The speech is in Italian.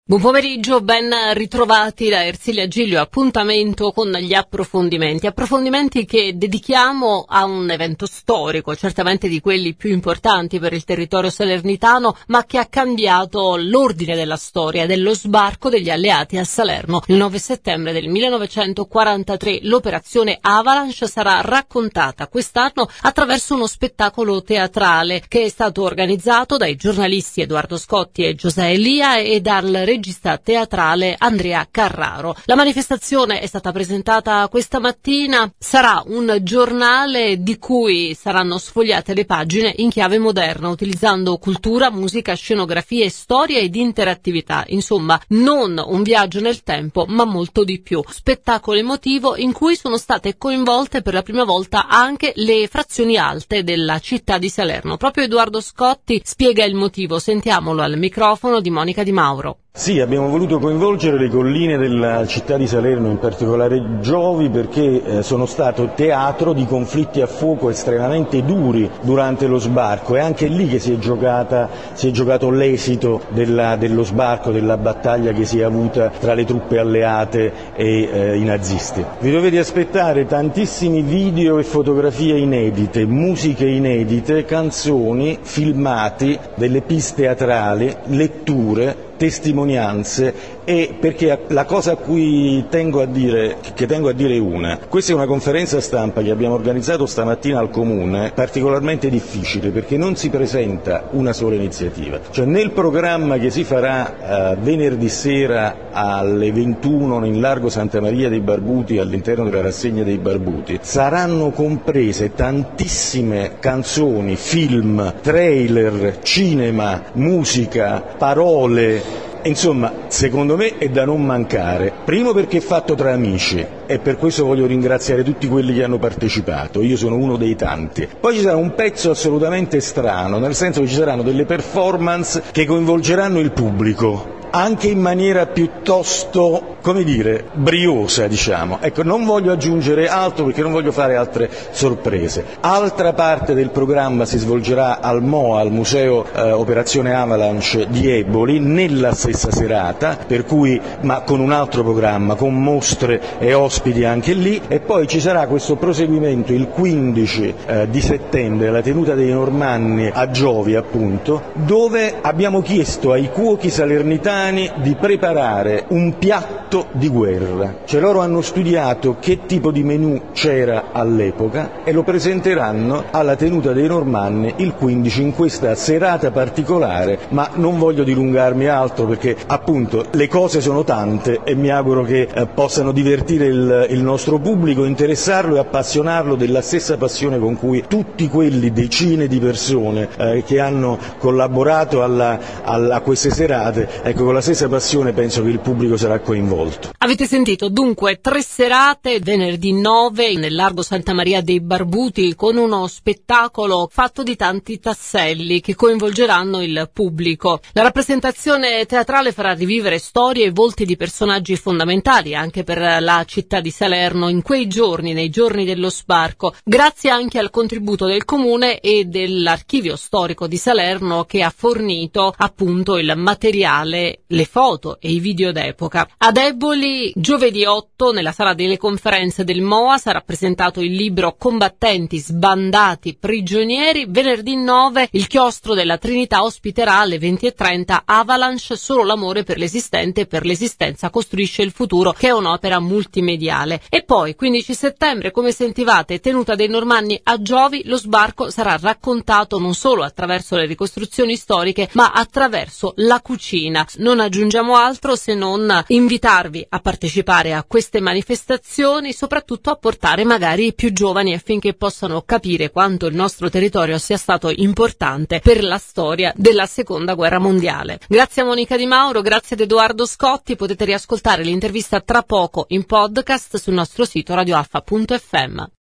Buon pomeriggio, ben ritrovati da Ersilia Giglio. Appuntamento con gli approfondimenti che dedichiamo a un evento storico, certamente di quelli più importanti per il territorio salernitano, ma che ha cambiato l'ordine della storia dello sbarco degli alleati a Salerno il 9 settembre del 1943. L'operazione Avalanche sarà raccontata quest'anno attraverso uno spettacolo teatrale che è stato organizzato dai giornalisti Edoardo Scotti e Giuseppe Elia e dal regista teatrale Andrea Carraro. La manifestazione è stata presentata questa mattina, sarà un giornale di cui saranno sfogliate le pagine in chiave moderna, utilizzando cultura, musica, scenografie, storia ed interattività. Insomma, non un viaggio nel tempo, ma molto di più. Spettacolo emotivo in cui sono state coinvolte per la prima volta anche le frazioni alte della città di Salerno. Proprio Edoardo Scotti spiega il motivo. Sentiamolo al microfono di Monica Di Mauro. Sì, abbiamo voluto coinvolgere le colline della città di Salerno, in particolare Giovi, perché sono stato teatro di conflitti a fuoco estremamente duri durante lo sbarco. È anche lì che si è giocato l'esito dello sbarco, della battaglia che si è avuta tra le truppe alleate e i nazisti. Vi dovete aspettare tantissimi video e fotografie inedite, musiche inedite, canzoni, filmati, delle piste teatrali, letture, testimonianze, e perché la cosa a cui tengo a dire è una. Questa è una conferenza stampa che abbiamo organizzato stamattina al Comune, particolarmente difficile perché non si presenta una sola iniziativa. Cioè nel programma che si farà venerdì sera alle 21 in largo Santa Maria dei Barbuti, all'interno della rassegna dei Barbuti, saranno comprese tantissime canzoni, film, trailer, cinema, musica, parole. Insomma, secondo me è da non mancare, primo perché è fatto tra amici e per questo voglio ringraziare tutti quelli che hanno partecipato, io sono uno dei tanti. Poi ci sarà un pezzo assolutamente strano, nel senso che ci saranno delle performance che coinvolgeranno il pubblico, anche in maniera piuttosto, briosa, diciamo. Ecco, non voglio aggiungere altro perché non voglio fare altre sorprese. Altra parte del programma si svolgerà al MOA, al Museo Operazione Avalanche di Eboli, nella stessa serata, per cui, ma con un altro programma, con mostre e ospiti anche lì, e poi ci sarà questo proseguimento il 15 di settembre alla tenuta dei Normanni a Giovi, appunto, dove abbiamo chiesto ai cuochi salernitani di preparare un piatto di guerra. Cioè loro hanno studiato che tipo di menù c'era all'epoca e lo presenteranno alla tenuta dei Normanni il 15 in questa serata particolare, ma non voglio dilungarmi altro perché appunto le cose sono tante e mi auguro che possano divertire il nostro pubblico, interessarlo e appassionarlo della stessa passione con cui tutti quelli decine di persone che hanno collaborato a queste serate, ecco, con la stessa passione penso che il pubblico sarà coinvolto. Avete sentito dunque 3 serate, venerdì 9 nel largo Santa Maria dei Barbuti, con uno spettacolo fatto di tanti tasselli che coinvolgeranno il pubblico. La rappresentazione teatrale farà rivivere storie e volti di personaggi fondamentali anche per la città di Salerno in quei giorni, nei giorni dello sbarco, grazie anche al contributo del Comune e dell'Archivio Storico di Salerno che ha fornito appunto il materiale, le foto e i video d'epoca. Ad Eboli, giovedì 8, nella sala delle conferenze del MOA, sarà presentato il libro Combattenti, sbandati, prigionieri. Venerdì 9, il chiostro della Trinità ospiterà alle 20:30 Avalanche, solo l'amore per l'esistente e per l'esistenza costruisce il futuro, che è un'opera multimediale. E poi, 15 settembre, come sentivate, tenuta dei Normanni a Giovi, lo sbarco sarà raccontato non solo attraverso le ricostruzioni storiche, ma attraverso la cucina. Non aggiungiamo altro se non invitarvi a partecipare a queste manifestazioni, soprattutto a portare magari i più giovani affinché possano capire quanto il nostro territorio sia stato importante per la storia della Seconda Guerra Mondiale. Grazie a Monica Di Mauro, grazie ad Edoardo Scotti, potete riascoltare l'intervista tra poco in podcast sul nostro sito radioalfa.fm.